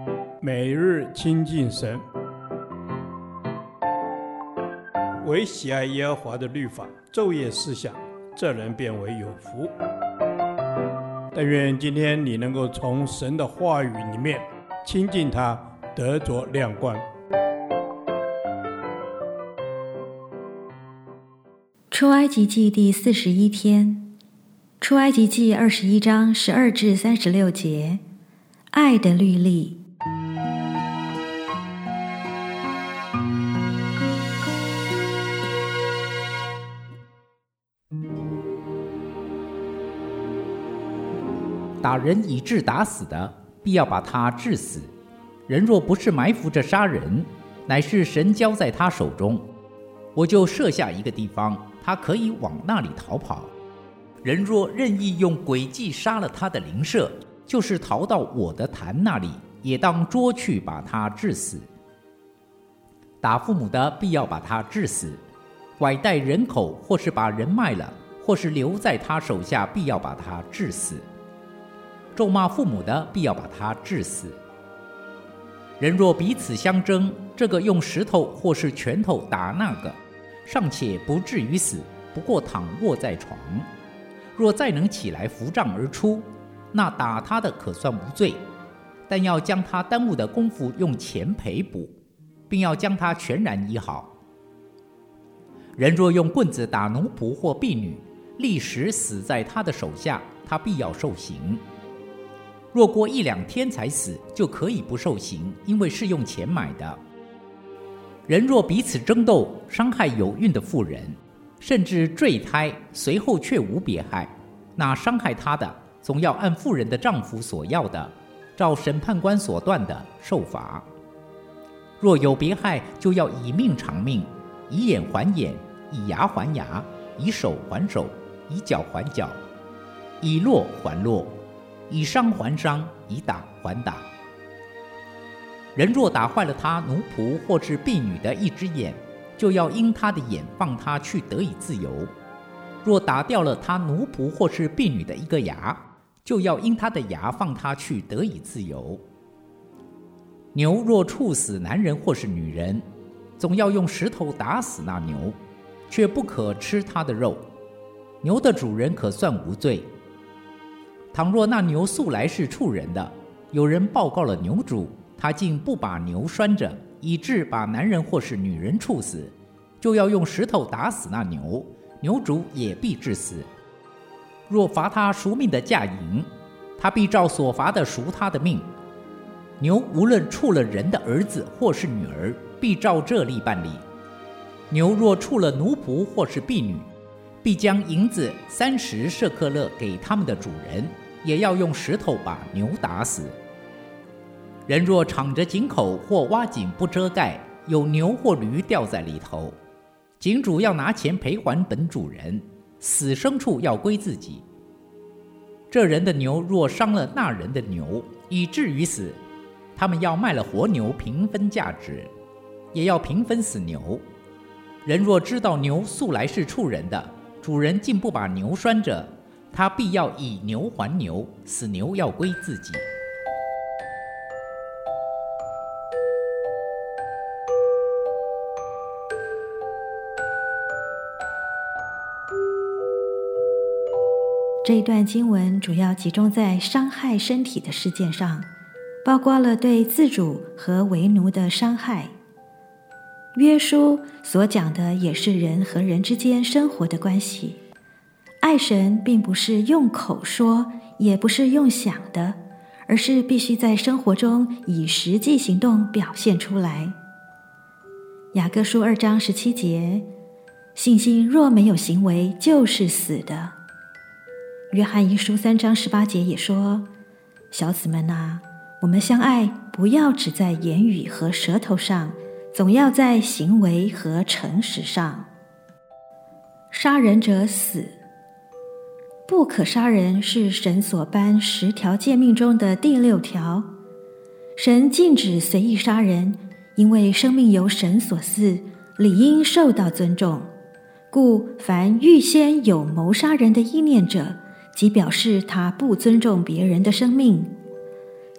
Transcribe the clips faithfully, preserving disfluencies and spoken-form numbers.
每日亲近神，唯喜爱耶和华的律法，昼夜思想，这人变为有福。但愿今天你能够从神的话语里面亲近他，得着亮光。 出埃及记第四十一天，出埃及记二十一章十二至三十六节，爱的律例。 打人以致打死的，必要把他治死。人若不是埋伏着杀人，乃是神交在他手中，我就设下一个地方，他可以往那里逃跑。人若任意用诡计杀了他的邻舍，就是逃到我的坛那里，也当捉去把他治死。打父母的，必要把他治死；拐带人口，或是把人卖了，或是留在他手下，必要把他治死。咒骂父母的，必要把他治死。人若彼此相争，这个用石头或是拳头打那个，尚且不至于死，不过躺卧在床。若再能起来扶杖而出，那打他的可算无罪，但要将他耽误的功夫用钱赔补，并要将他全然医好。人若用棍子打奴仆或婢女，立时死在他的手下，他必要受刑。若过一两天才死，就可以不受刑，因为是用钱买的。人若彼此争斗，伤害有孕的妇人，甚至坠胎，随后却无别害，那伤害他的，总要按妇人的丈夫所要的，照审判官所断的受罚。若有别害，就要以命偿命，以眼还眼，以牙还牙，以手还手，以脚还脚，以落还落，以伤还伤，以打还打。人若打坏了他奴仆或是婢女的一只眼，就要因他的眼放他去得以自由；若打掉了他奴仆或是婢女的一个牙，就要因他的牙放他去得以自由。牛若处死男人或是女人，总要用石头打死那牛，却不可吃他的肉。牛的主人可算无罪。倘若那牛素来是处人的，有人报告了牛主，他竟不把牛拴着，以致把男人或是女人处死，就要用石头打死那牛，牛主也必治死。若罚他赎命的价银，他必照所罚的赎他的命。牛无论处了人的儿子或是女儿，必照这例办理。牛若处了奴仆或是婢女，必将银子三十舍客勒给他们的主人，也要用石头把牛打死。人若敞着井口或挖井不遮盖，有牛或驴掉在里头，井主要拿钱赔还本主人，死牲畜要归自己。这人的牛若伤了那人的牛，以至于死，他们要卖了活牛平分价值，也要平分死牛。人若知道牛素来是处人的，主人竟不把牛拴着，他必要以牛还牛，死牛要归自己。 这一段经文主要集中在伤害身体的事件上，包括了对自主和为奴的伤害。约书所讲的也是人和人之间生活的关系。爱神并不是用口说，也不是用想的，而是必须在生活中以实际行动表现出来。雅各书二章十七节，信心若没有行为，就是死的。约翰一书三章十八节也说，小子们啊，我们相爱，不要只在言语和舌头上，总要在行为和诚实上。杀人者死。不可杀人是神所颁十条诫命中的第六条。神禁止随意杀人，因为生命由神所赐，理应受到尊重。故凡预先有谋杀人的意念者，即表示他不尊重别人的生命。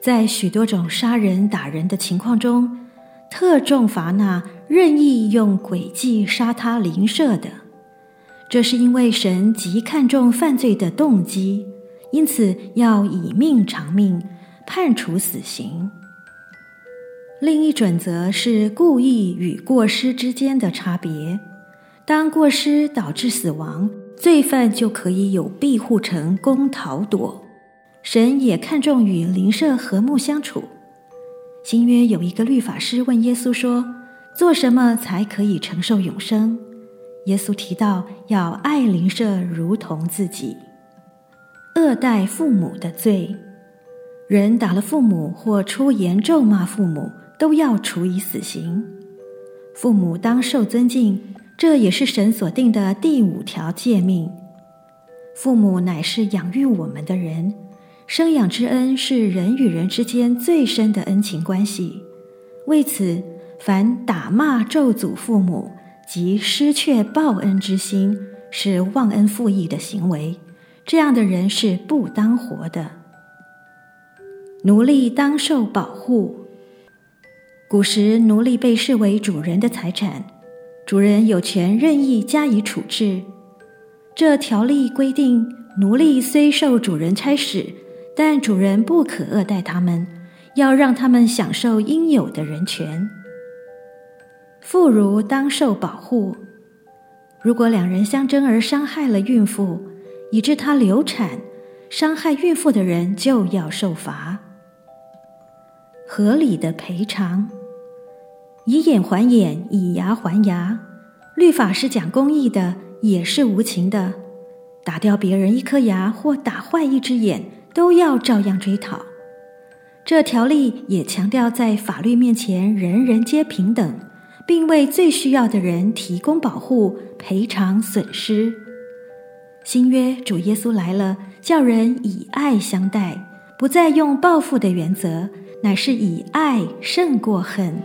在许多种杀人打人的情况中，特重罚那任意用诡计杀他邻舍的。这是因为神极看重犯罪的动机，因此要以命偿命，判处死刑。另一准则是故意与过失之间的差别。当过失导致死亡，罪犯就可以有庇护成功逃躲。神也看重与邻舍和睦相处。新约有一个律法师问耶稣说，做什么才可以承受永生？耶稣提到要爱邻舍如同自己。恶待父母的罪，人打了父母或出言咒骂父母，都要处以死刑。父母当受尊敬，这也是神所定的第五条诫命。父母乃是养育我们的人，生养之恩是人与人之间最深的恩情关系。为此，凡打骂咒诅父母及失却报恩之心，是忘恩负义的行为，这样的人是不当活的。奴隶当受保护。古时奴隶被视为主人的财产，主人有权任意加以处置。这条例规定，奴隶虽受主人差使，但主人不可恶待他们，要让他们享受应有的人权。妇孺当受保护。如果两人相争而伤害了孕妇，以致她流产，伤害孕妇的人就要受罚。合理的赔偿。以眼还眼，以牙还牙。律法是讲公义的，也是无情的。打掉别人一颗牙或打坏一只眼，都要照样追讨。这条例也强调在法律面前人人皆平等，并为最需要的人提供保护，赔偿损失。新约主耶稣来了，叫人以爱相待，不再用报复的原则，乃是以爱胜过恨。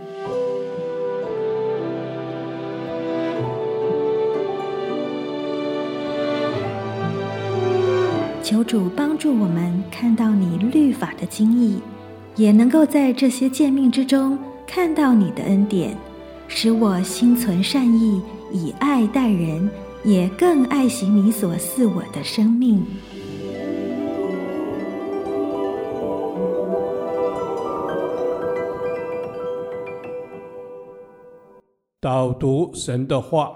求主帮助我们看到你律法的精义，也能够在这些诫命之中看到你的恩典，使我心存善意，以爱待人，也更爱惜你所赐我的生命。 导读神的话。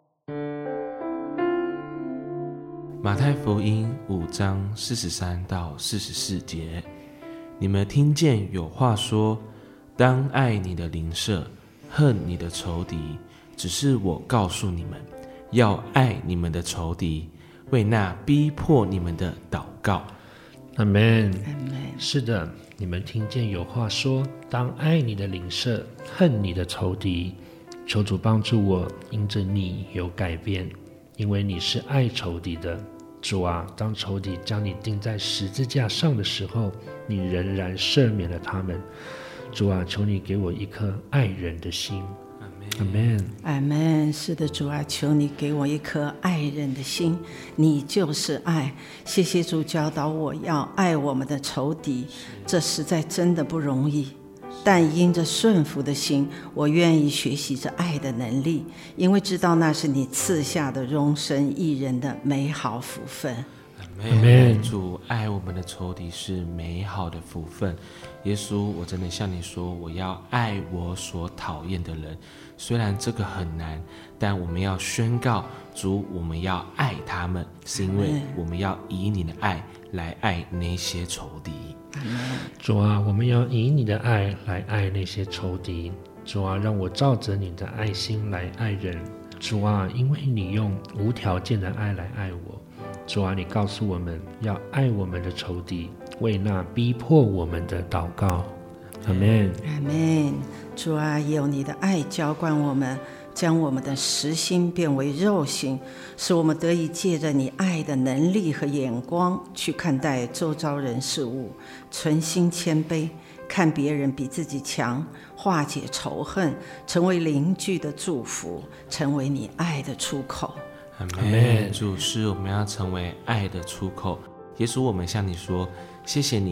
马太福音五章四十三到四十四节，你们听见有话说，当爱你的邻舍，恨你的仇敌。只是我告诉你们，要爱你们的仇敌，为那逼迫你们的祷告。 阿们。是的，你们听见有话说，当爱你的邻舍，恨你的仇敌。求主帮助我，因着你有改变，因为你是爱仇敌的。主啊，当仇敌将你钉在十字架上的时候，你仍然赦免了他们。主啊，求你给我一颗爱人的心。阿们。 阿们。是的，主啊，求你给我一颗爱人的心，你就是爱。谢谢主教导我要爱我们的仇敌，这实在真的不容易。但因着顺服的心，我愿意学习着爱的能力，因为知道那是你赐下的荣神益人的美好福分。 阿们。主，爱我们的仇敌是美好的福分。耶稣，我真的向你说，我要爱我所讨厌的人。虽然这个很难，但我们要宣告，主，我们要爱他们，是因为我们要以你的爱来爱那些仇敌。 主啊，我们要以你的爱来爱那些仇敌。主啊，让我照着你的爱心来爱人。主啊，因为你用无条件的爱来爱我。主啊，你告诉我们要爱我们的仇敌，为那逼迫我们的祷告。阿们。 阿们。主啊，有你的爱浇灌我们，将我们的实心变为肉心，使我们得以借着你爱的能力和眼光去看待周遭人事物，存心谦卑，看别人比自己强，化解仇恨，成为邻居的祝福，成为你爱的出口。 阿们。主，是我们要成为爱的出口。耶稣，我们向你说，谢谢你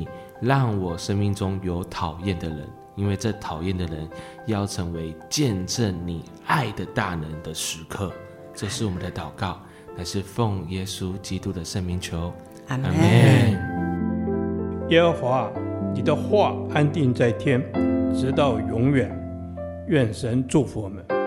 让我生命中有讨厌的人，因为这讨厌的人要成为见证你爱的大能的时刻。这是我们的祷告，乃是奉耶稣基督的圣名求， 阿们。 耶和华，你的话安定在天，直到永远。愿神祝福我们。